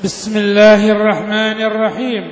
بسم الله الرحمن الرحيم.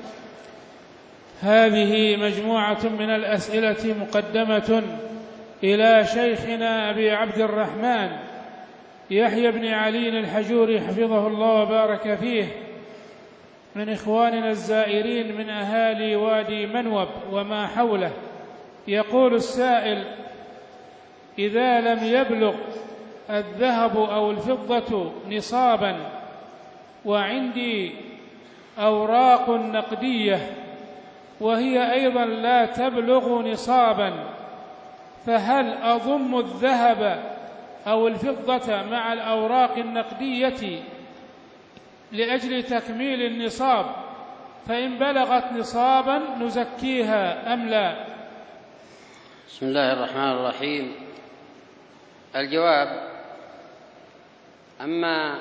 هذه مجموعة من الأسئلة مقدمة إلى شيخنا أبي عبد الرحمن يحيى بن علي الحجوري حفظه الله وبارك فيه، من إخواننا الزائرين من أهالي وادي منوب وما حوله. يقول السائل: إذا لم يبلغ الذهب أو الفضة نصابا وعندي أوراق نقدية وهي أيضا لا تبلغ نصابا، فهل أضم الذهب أو الفضة مع الأوراق النقدية لأجل تكميل النصاب؟ فإن بلغت نصابا نزكيها أم لا؟ بسم الله الرحمن الرحيم. الجواب: أما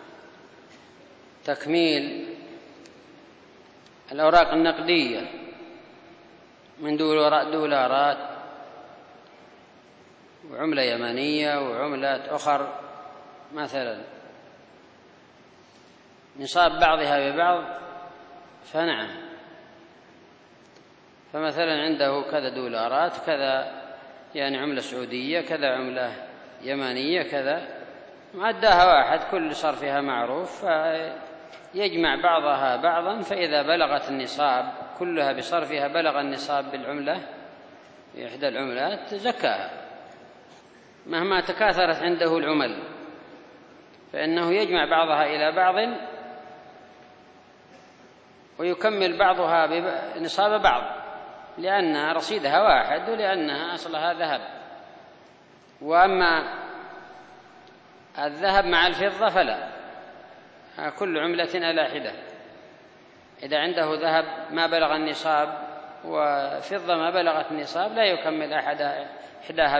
تكميل الأوراق النقدية من دولارات وعملة يمانية وعملات أخر، مثلا نصاب بعضها ببعض، فنعم. فمثلا عنده كذا دولارات، كذا يعني عملة سعودية، كذا عملة يمانية، كذا معداها واحد، كل صرفها معروف، فيجمع بعضها بعضا، فإذا بلغت النصاب كلها بصرفها بلغ النصاب بالعملة بإحدى العملات زكاها، مهما تكاثرت عنده العمل، فإنه يجمع بعضها إلى بعض ويكمل بعضها بنصاب بعض، لأن رصيدها واحد ولأنها أصلها ذهب. وأما الذهب مع الفضة فلا، كل عملة على حدة. إذا عنده ذهب ما بلغ النصاب وفضة ما بلغت النصاب لا يكمل إحداها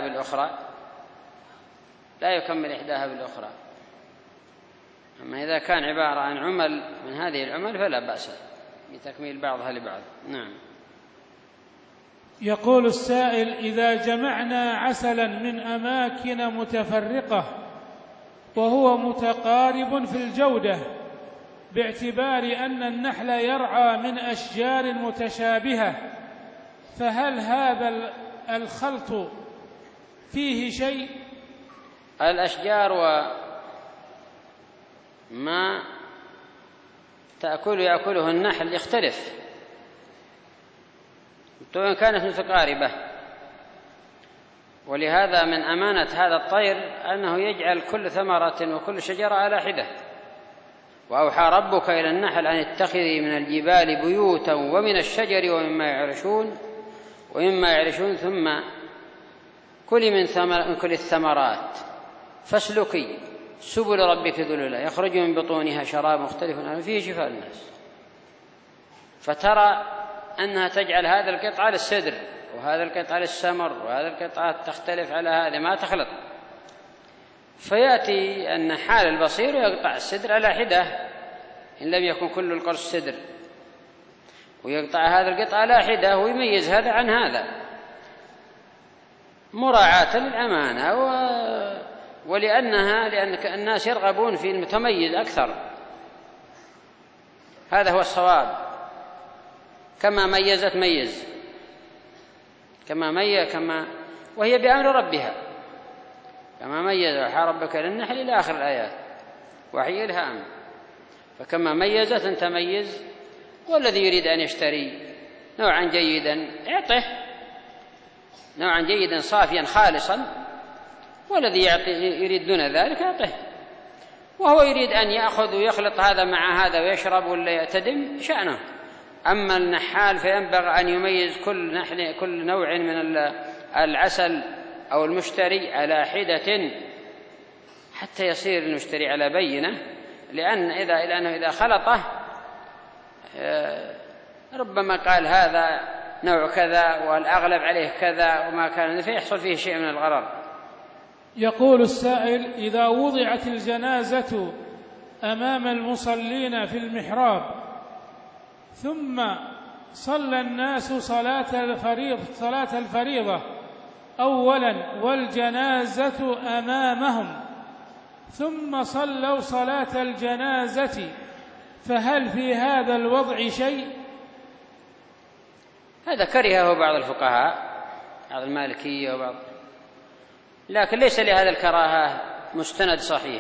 بالأخرى. أما إذا كان عبارة عن عمل من هذه العمل فلا بأس بتكميل بعضها لبعض. نعم. يقول السائل: إذا جمعنا عسلا من أماكن متفرقة وهو متقارب في الجودة، باعتبار أن النحل يرعى من أشجار متشابهة، فهل هذا الخلط فيه شيء؟ الأشجار وما يأكله النحل يختلف، وإن كانت متقاربة. ولهذا من أمانة هذا الطير أنه يجعل كل ثمرة وكل شجرة على حدة. وأوحى ربك إلى النحل أن اتخذي من الجبال بيوتا ومن الشجر ومما يعرشون ثم كلي من كل الثمرات فاسلكي سبل ربك ذللا يخرج من بطونها شراب مختلف فيه شفاء الناس. فترى أنها تجعل هذا القطعة للسدر وهذا القطعة للسمر وهذا القطعة تختلف على هذا، ما تخلط. فيأتي النحال البصير ويقطع السدر على حدة إن لم يكن كل القرص سدر، ويقطع هذا القطعة على حدة ويميز هذا عن هذا مراعاة للأمانة لأن الناس يرغبون في المتميز أكثر. هذا هو الصواب. كما ميزت ميز وهي بأمر ربها، كما ميز وحى ربك للنحل إلى آخر الآيات، وحي الهام. فكما ميزت أن تميز. والذي يريد أن يشتري نوعا جيدا يعطه نوعا جيدا صافيا خالصا، والذي يريد دون ذلك يعطه. وهو يريد أن يأخذ ويخلط هذا مع هذا ويشرب ولا يعتدم شأنه. أما النحال فينبغي أن يميز كل نوع من العسل أو المشتري على حدة حتى يصير المشتري على بينة، لأنه إذا خلطه ربما قال هذا نوع كذا والأغلب عليه كذا وما كان، فيحصل فيه شيء من الغرر. يقول السائل: إذا وضعت الجنازة أمام المصلين في المحراب ثم صلى الناس صلاة الفريضة أولا والجنازة أمامهم، ثم صلوا صلاة الجنازة فهل في هذا الوضع شيء؟ هذا كرهه بعض الفقهاء، بعض المالكية وبعض، لكن ليس لهذا الكراهة مستند صحيح.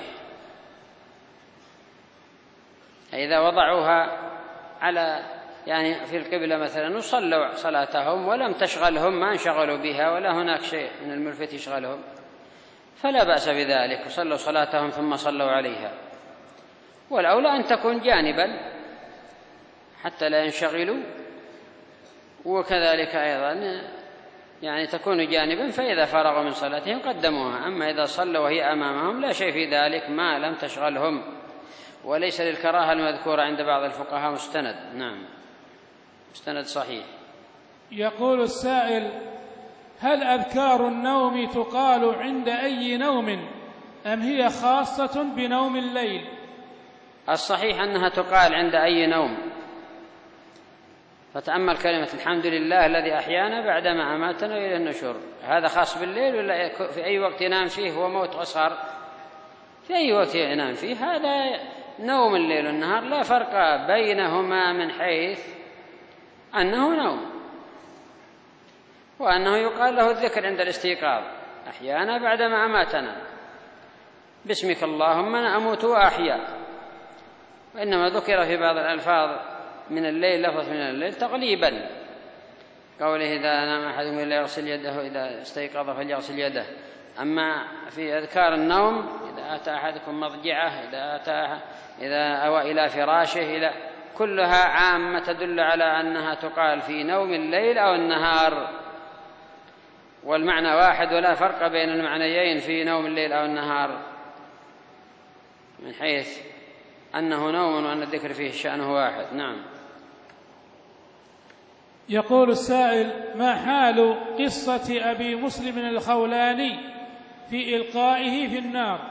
إذا وضعوها على يعني في القبلة مثلا وصلوا صلاتهم ولم تشغلهم، ما انشغلوا بها ولا هناك شيء من الملفت يشغلهم، فلا بأس بذلك، وصلوا صلاتهم ثم صلوا عليها. والأولى أن تكون جانبا حتى لا ينشغلوا، وكذلك أيضا يعني تكون جانبا، فإذا فرغوا من صلاتهم قدموها. أما إذا صلوا وهي أمامهم لا شيء في ذلك ما لم تشغلهم، وليس للكراهة المذكورة عند بعض الفقهاء مستند. نعم، مستند صحيح. يقول السائل: هل أذكار النوم تقال عند أي نوم أم هي خاصة بنوم الليل؟ الصحيح أنها تقال عند أي نوم، فتأمل كلمة الحمد لله الذي أحيانا بعدما أماتنا إلى النشور، هذا خاص بالليل ولا في أي وقت ينام فيه؟ هو موت أصغر، في أي وقت ينام فيه، هذا نوم الليل والنهار لا فرق بينهما من حيث أنه نوم، وأنه يقال له الذكر عند الاستيقاظ أحيانا بعدما أماتنا، باسمك اللهم أنا أموت وأحيا. وإنما ذكر في بعض الألفاظ من الليل لفظ من الليل تغليبا، قوله إذا نام أحدكم فليغسل يده، إذا استيقظ فليغسل يده. أما في أذكار النوم إذا أتى أحدكم مضجعه، إذا أوى إلى فراشه، كلها عامة تدل على أنها تقال في نوم الليل أو النهار، والمعنى واحد ولا فرق بين المعنيين في نوم الليل أو النهار، من حيث أنه نوم وأن الذكر فيه شأنه واحد. نعم. يقول السائل: ما حال قصة أبي مسلم الخولاني في إلقائه في النار؟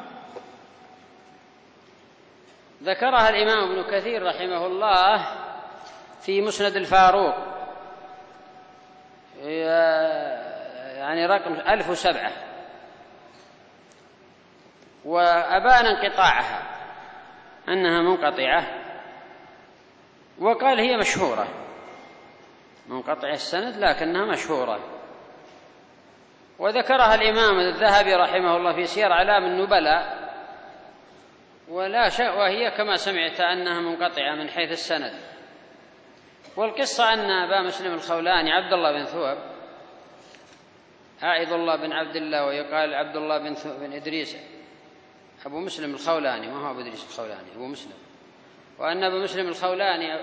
ذكرها الإمام ابن كثير رحمه الله في مسند الفاروق، يعني رقم 1007، وأبان انقطاعها أنها منقطعة، وقال هي مشهورة، منقطع السند لكنها مشهورة. وذكرها الإمام الذهبي رحمه الله في سير أعلام النبلاء، ولا شيء، وهي كما سمعت أنها منقطعة من حيث السند. والقصة أن أبا مسلم الخولاني عبد الله بن ثوب، عائذ الله بن عبد الله، ويقال عبد الله بن إدريس، أبو مسلم الخولاني، ما هو أبو إدريس الخولاني، أبو مسلم. وأن أبو مسلم الخولاني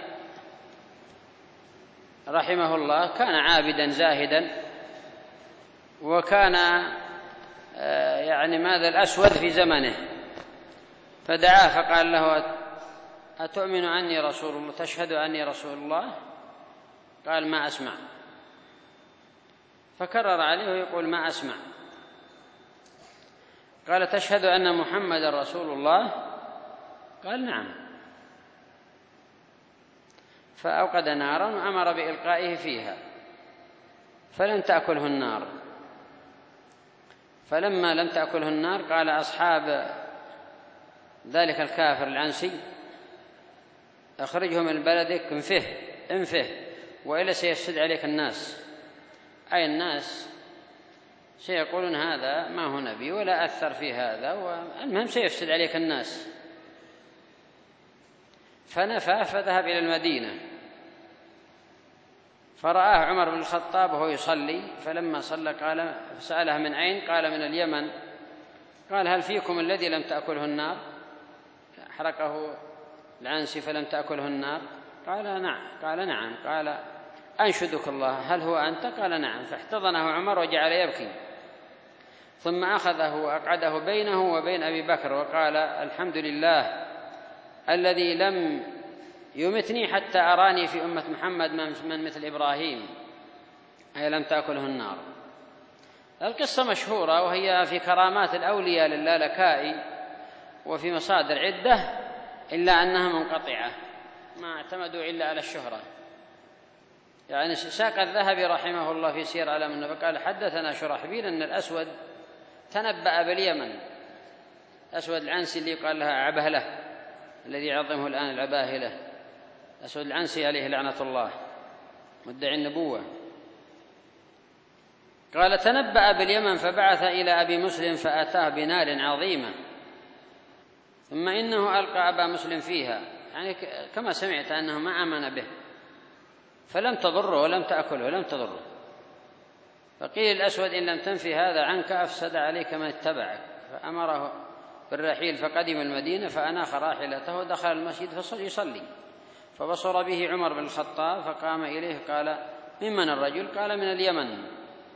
رحمه الله كان عابدا زاهدا، وكان يعني ماذا الأسود في زمنه، فدعاه فقال له: أتؤمن أني رسول الله؟ تشهد أني رسول الله؟ قال: ما أسمع. فكرر عليه ويقول: ما أسمع. قال: تشهد أن محمد رسول الله؟ قال: نعم. فأوقد نارا وأمر بإلقائه فيها، فلم تأكله النار. فلما لم تأكله النار قال أصحاب ذلك الكافر العنسي: أخرجه من بلدك، انفه وإلا سيفسد عليك الناس. أي الناس سيقولون هذا ما هو نبي ولا أثر في هذا، والمهم سيفسد عليك الناس. فنفى فذهب إلى المدينة، فرآه عمر بن الخطاب وهو يصلي، فلما صلى قال سأله: من أين؟ قال: من اليمن. قال: هل فيكم الذي لم تأكله النار؟ حرقه العنسي فلم تأكله النار؟ قال: نعم. قال: نعم. قال: أنشدك الله، هل هو أنت؟ قال: نعم. فاحتضنه عمر وجعل يبكي، ثم أخذه وأقعده بينه وبين أبي بكر وقال: الحمد لله الذي لم يمتني حتى أراني في أمة محمد من مثل إبراهيم، أي لم تأكله النار. القصة مشهورة، وهي في كرامات الأولياء للالكائي وفي مصادر عدة، إلا أنها منقطعة، ما اعتمدوا إلا على الشهرة. يعني ساق الذهبي رحمه الله في سير أعلام النبلاء قال: حدثنا شرحبيل أن الأسود تنبأ باليمن، أسود العنسي اللي قال لها عبهلة، الذي يعظمه الآن العباهلة، الأسود العنسي عليه لعنة الله مدعي النبوة. قال: تنبأ باليمن فبعث إلى أبي مسلم فأتاه بنار عظيمة، ثم إنه ألقى أبا مسلم فيها، يعني كما سمعت أنه ما آمن به، فلم تضره ولم تأكله ولم تضره. فقيل الأسود: إن لم تنفي هذا عنك أفسد عليك من اتبعك. فأمره بالرحيل فقدم المدينة فأناخ راحلته ودخل المسجد يصلي، فبصر به عمر بن الخطاب فقام إليه قال: ممن الرجل؟ قال: من اليمن.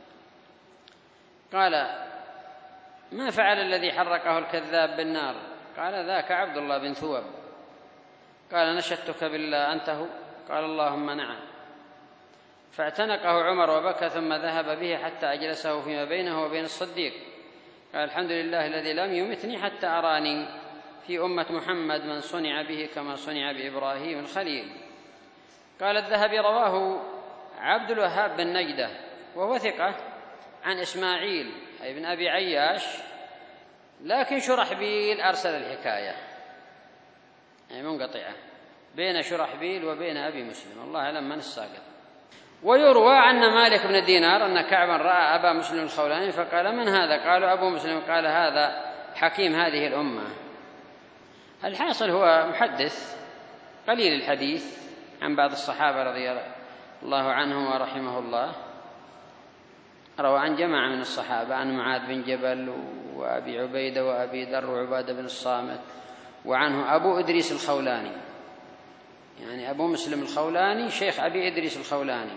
قال: ما فعل الذي حرقه الكذاب بالنار؟ قال: ذاك عبد الله بن ثوب. قال: نشدتك بالله أنت هو؟ قال: اللهم نعم. فاعتنقه عمر وبكى، ثم ذهب به حتى أجلسه فيما بينه وبين الصديق. قال: الحمد لله الذي لم يمتني حتى أراني في أمة محمد من صنع به كما صنع بإبراهيم الخليل. قال الذهبي: رواه عبد الوهاب بن نجدة وهو ثقة عن إسماعيل أي بن أبي عياش، لكن شرحبيل أرسل الحكاية، يعني منقطعة بين شرحبيل وبين أبي مسلم، الله أعلم من الساقط. ويروى أن مالك بن دينار أن كعبا رأى أبا مسلم الخولاني فقال: من هذا؟ قالوا: أبو مسلم. قال: هذا حكيم هذه الأمة. الحاصل هو محدث قليل الحديث عن بعض الصحابة رضي الله عنهم ورحمه الله، روى عن جماعة من الصحابة، عن معاذ بن جبل وأبي عبيدة وأبي ذر وعبادة بن الصامت، وعنه أبو إدريس الخولاني، يعني أبو مسلم الخولاني شيخ أبي إدريس الخولاني،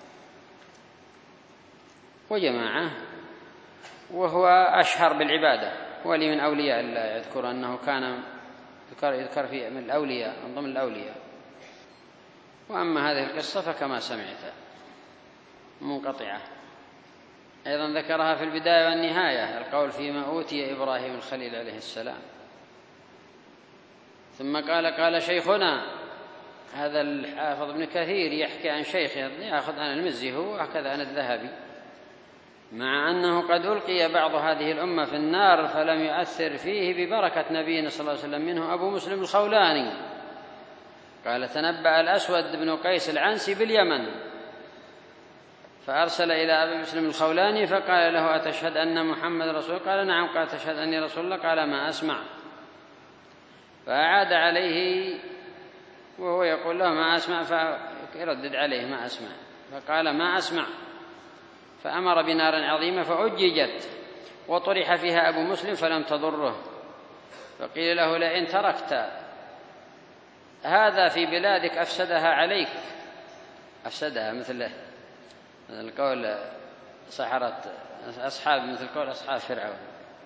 وجماعة، وهو أشهر بالعبادة، ولي من أولياء الله، يذكر أنه كان يذكر في من الأولياء، من ضمن الأولياء. وأما هذه القصة فكما سمعت منقطعة، أيضا ذكرها في البداية والنهاية، القول فيما أوتي إبراهيم الخليل عليه السلام. ثم قال شيخنا، هذا الحافظ ابن كثير يحكي عن شيخه، يأخذ عن المزي هو وهكذا عن الذهبي، مع أنه قد ألقي بعض هذه الأمة في النار فلم يؤثر فيه ببركة نبينا صلى الله عليه وسلم، منه أبو مسلم الخولاني. قال: تنبأ الأسود بن قيس العنسي باليمن فأرسل إلى أبي مسلم الخولاني فقال له: أتشهد أن محمد رسول؟ قال: نعم. قال: تشهد أني رسول الله؟ قال: ما أسمع. فأعاد عليه وهو يقول له: ما أسمع، فيردد عليه: ما أسمع. فقال: ما أسمع. فأمر بنار عظيمة فأججت وطرح فيها أبو مسلم فلم تضره. فقيل له: لئن تركت هذا في بلادك أفسدها عليك. أفسدها مثل القول سحرة أصحاب، مثل قول أصحاب فرعون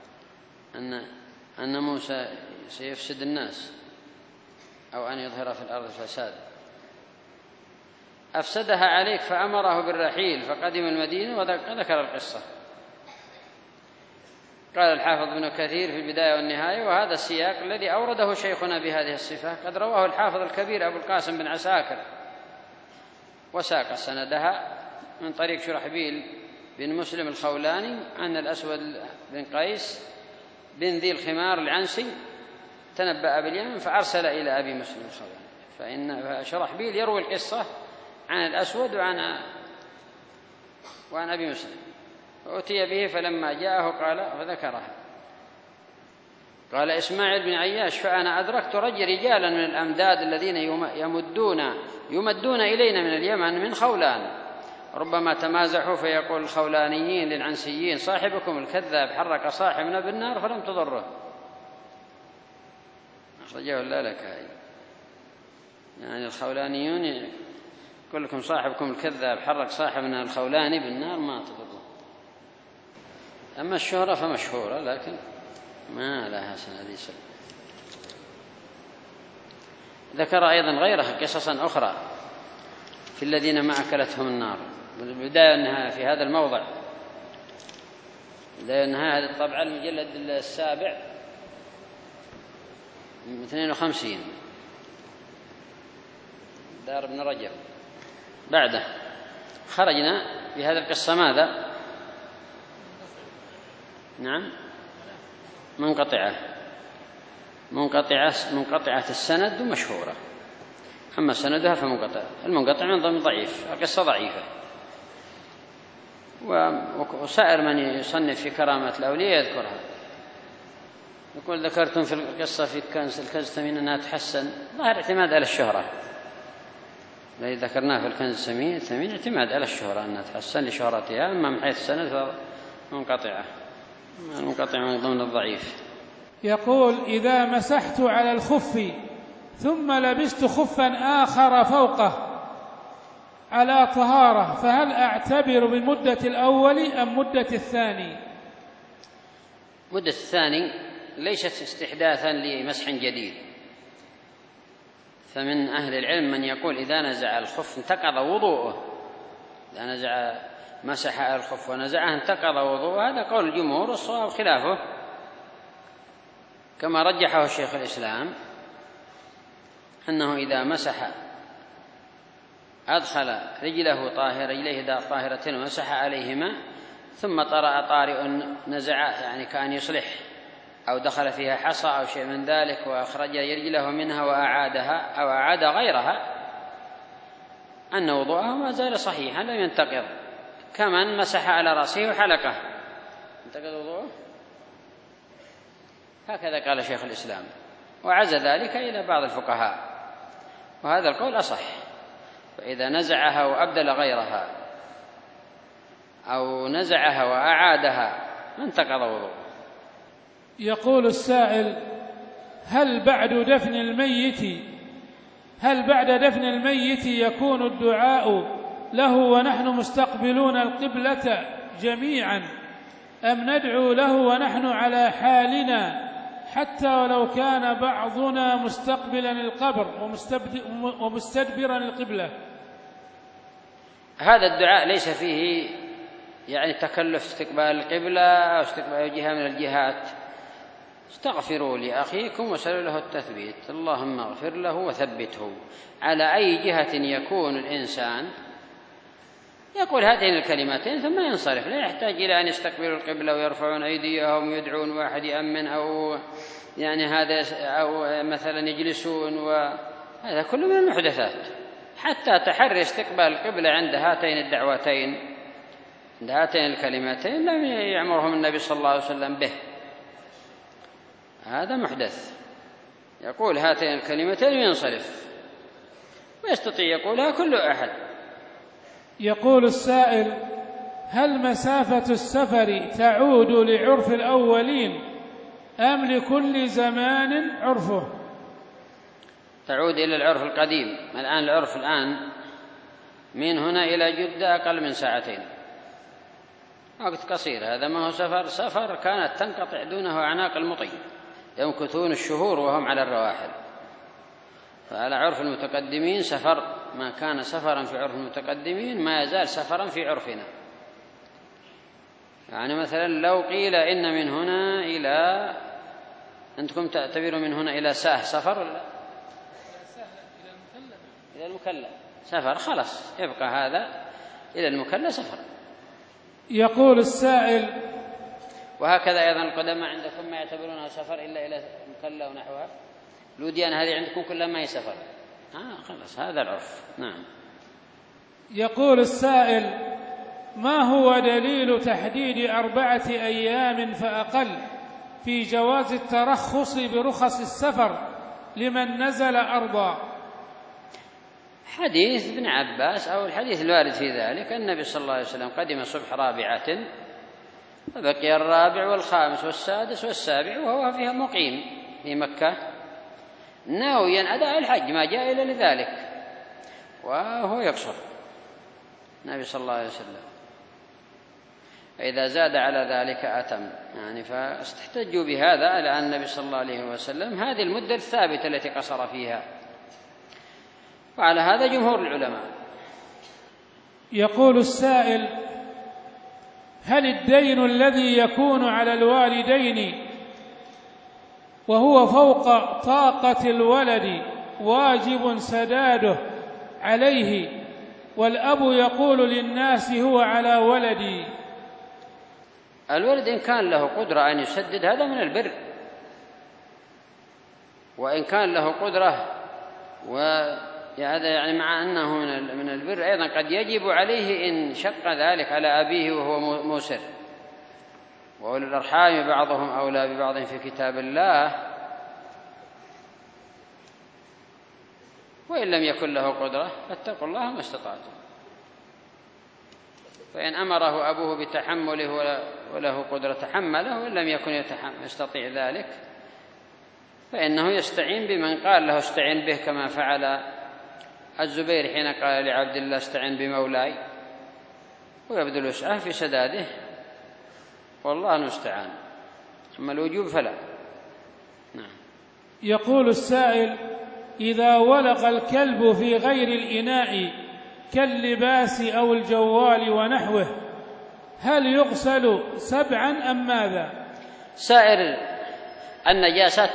أن موسى سيفسد الناس أو أن يظهر في الأرض فساد. أفسدها عليك، فأمره بالرحيل فقدم المدينة وذكر القصة. قال الحافظ ابن كثير في البداية والنهاية: وهذا السياق الذي أورده شيخنا بهذه الصفة قد رواه الحافظ الكبير أبو القاسم بن عساكر، وساق سندها من طريق شرحبيل بن مسلم الخولاني أن الأسود بن قيس بن ذي الخمار العنسي تنبأ باليمن فأرسل إلى أبي مسلم الخولاني. فإن شرحبيل يروي القصة عن الأسود وعن أبي مسلم، فأتي به فلما جاءه قال وذكرها. قال إسماعيل بن عياش: فأنا أدركت رجالا من الأمداد الذين يمدون إلينا من اليمن من خولان، ربما تمازحوا فيقول الخولانيين للعنسيين: صاحبكم الكذاب حرك صاحبنا بالنار فلم تضره. أخرجه اللالكائي، يعني الخولانيون كلكم صاحبكم الكذاب حرك صاحبنا الخولاني بالنار ما تضره. أما الشهرة فمشهورة لكن ما لها سند. ذكر أيضا غيرها قصصا أخرى في الذين ما أكلتهم النار، البداية والنهاية في هذا الموضع. البداية والنهاية هذا الطبع المجلد السابع 52 دار ابن رجب. بعده خرجنا بهذه القصة ماذا؟ نعم منقطعة. منقطعة السند ومشهورة، أما سندها فمنقطع. المنقطع من ضمن ضعيف، القصة ضعيفة. وسائر من يصنف في كرامة الأولياء يذكرها، يقول ذكرتم في القصة في الكنز الثمين أنها تحسن، ظاهر اعتماد على الشهرة. الذي ذكرناه في الكنز الثمين اعتماد على الشهرة أنها تحسن لشهرتها، أما من حيث السند فمنقطعة، المنقطع من ضمن الضعيف. يقول: إذا مسحت على الخف ثم لبست خفا آخر فوقه على طهارة، فهل أعتبر بمدة الأول أم مدة الثاني؟ مدة الثاني ليست استحداثا لمسح جديد، فمن أهل العلم من يقول إذا نزع الخف انتقض وضوءه، إذا مسح الخف ونزعه انتقض وضوءه. هذا قول الجمهور، والصواب خلافه كما رجحه الشيخ الإسلام، أنه إذا مسح أدخل رجليه طاهرة ومسح عليهما ثم طرأ طارئ نزع، يعني كأن يصلح، أو دخل فيها حصى أو شيء من ذلك وأخرج رجله منها وأعادها أو أعاد غيرها، أن وضوءه ما زال صحيحا لم ينتقض، كمن مسح على رأسه وحلقه انتقض وضوءه. هكذا قال شيخ الإسلام، وعز ذلك إلى بعض الفقهاء، وهذا القول أصح. فإذا نزعها وأبدل غيرها أو نزعها وأعادها ما انتقض وضوءه. يقول السائل: هل بعد دفن الميت يكون الدعاء له ونحن مستقبلون القبلة جميعا، أم ندعو له ونحن على حالنا حتى ولو كان بعضنا مستقبلا القبر ومستدبرا القبلة؟ هذا الدعاء ليس فيه يعني تكلف استقبال القبلة أو استقبال جهة من الجهات. استغفروا لأخيكم وسلوا له التثبيت، اللهم اغفر له وثبته. على أي جهة يكون الإنسان يقول هاتين الكلمتين ثم ينصرف، لا يحتاج إلى أن يستقبلوا القبلة ويرفعون أيديهم ويدعون واحد يأمن أو يعني هذا، أو مثلا يجلسون، وهذا كله من المحدثات. حتى تحري استقبال القبلة عند هاتين الدعوتين، عند هاتين الكلمتين، لم يأمرهم النبي صلى الله عليه وسلم به، هذا محدث. يقول هاتين الكلمتين وينصرف، ويستطيع يقولها كل أحد. يقول السائل: هل مسافة السفر تعود لعرف الأولين أم لكل زمان عرفه؟ تعود إلى العرف القديم. الآن العرف من هنا إلى جدة أقل من ساعتين، وقت قصير. هذا ما هو سفر كانت تنقطع دونه أعناق المطي، يمكثون الشهور وهم على الرواحل. فعلى عرف المتقدمين سفر ما كان سفرا في عرف المتقدمين ما يزال سفرا في عرفنا. يعني مثلا لو قيل إن من هنا إلى، أنتم تعتبروا من هنا إلى ساه سفر ولا إلى المكلا سفر، خلاص يبقى هذا إلى المكلا سفر. يقول السائل: وهكذا أيضا القدماء عندكم ما يعتبرونها سفر إلا إلى المكلا ونحوها. لوديان هذه عندكم كلها ما هي سفر، خلاص هذا العرف. نعم. يقول السائل: ما هو دليل تحديد 4 أيام فأقل في جواز الترخص برخص السفر لمن نزل أرضا؟ حديث ابن عباس أو الحديث الوارد في ذلك، النبي صلى الله عليه وسلم قدم صبح رابعة فبقي الرابع والخامس والسادس والسابع وهو فيها مقيم في مكة ناويا أداء الحج، ما جاء إلا لذلك، وهو يقصر النبي صلى الله عليه وسلم. فإذا زاد على ذلك أتم، يعني فاستحتجوا بهذا على النبي صلى الله عليه وسلم هذه المدة الثابتة التي قصر فيها، وعلى هذا جمهور العلماء. يقول السائل: هل الدين الذي يكون على الوالدين وهو فوق طاقة الولد واجب سداده عليه، والأب يقول للناس هو على ولدي؟ الولد إن كان له قدرة أن يسدد هذا من البر، وإن كان له قدرة وهذا يعني مع أنه من البر أيضا قد يجب عليه إن شق ذلك على أبيه وهو موسر. وأولي الأرحام بعضهم أولى ببعض في كتاب الله، وإن لم يكن له قدرة فاتقوا الله ما استطعتم. فإن أمره أبوه بتحمله وله قدرة تحمله، وإن لم يكن يستطيع ذلك فإنه يستعين بمن قال له استعين به، كما فعل الزبير حين قال لعبد الله استعين بمولاي، ويبذل وسعه في سداده، والله المستعان. أما الوجوب فلا. نعم. يقول السائل: إذا ولغ الكلب في غير الإناء كاللباس أو الجوال ونحوه هل يغسل 7 أم ماذا؟ سائر النجاسات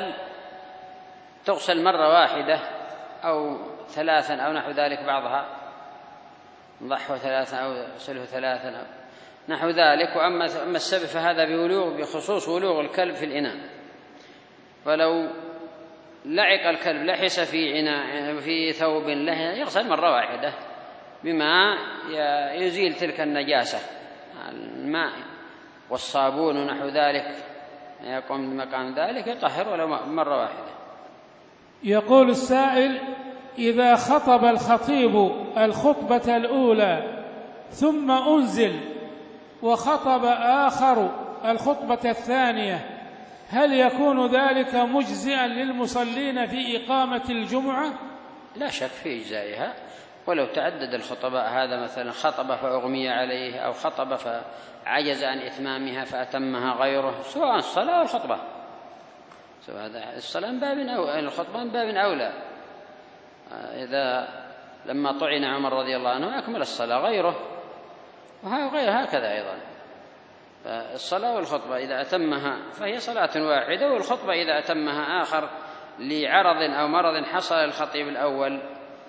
تغسل مرة واحدة أو 3 أو نحو ذلك، بعضها نضحه 3 أو سله 3 أو نحو ذلك. وأما السبب فهذا بخصوص ولوغ الكلب في الإناء. فلو لعق الكلب لحس في ثوب له يغسل مرة واحدة بما يزيل تلك النجاسة، الماء والصابون ونحو ذلك يقوم بمقام ذلك، يطهر ولو مرة واحدة. يقول السائل: إذا خطب الخطيب الخطبة الأولى ثم أنزل وخطب آخر الخطبة الثانية هل يكون ذلك مجزئا للمصلين في إقامة الجمعة؟ لا شك في إجزائها، ولو تعدد الخطباء، هذا مثلا خطب فأغمي عليه، أو خطب فعجز عن إتمامها فأتمها غيره، سواء الصلاة والخطبة، سواء الصلاة من باب أولى، الخطبة من باب أولى. إذا لما طعن عمر رضي الله عنه أكمل الصلاة غيره، وغير هكذا أيضا. فالصلاة والخطبة إذا أتمها فهي صلاة واحدة، والخطبة إذا أتمها آخر لعرض أو مرض حصل الخطيب الأول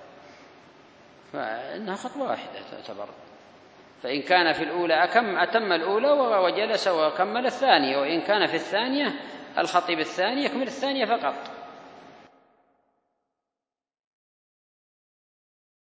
فإنها خطبة واحدة تعتبر. فإن كان في الأولى أتم الأولى وجلس وكمل الثانية، وإن كان في الثانية الخطيب الثاني يكمل الثانية فقط.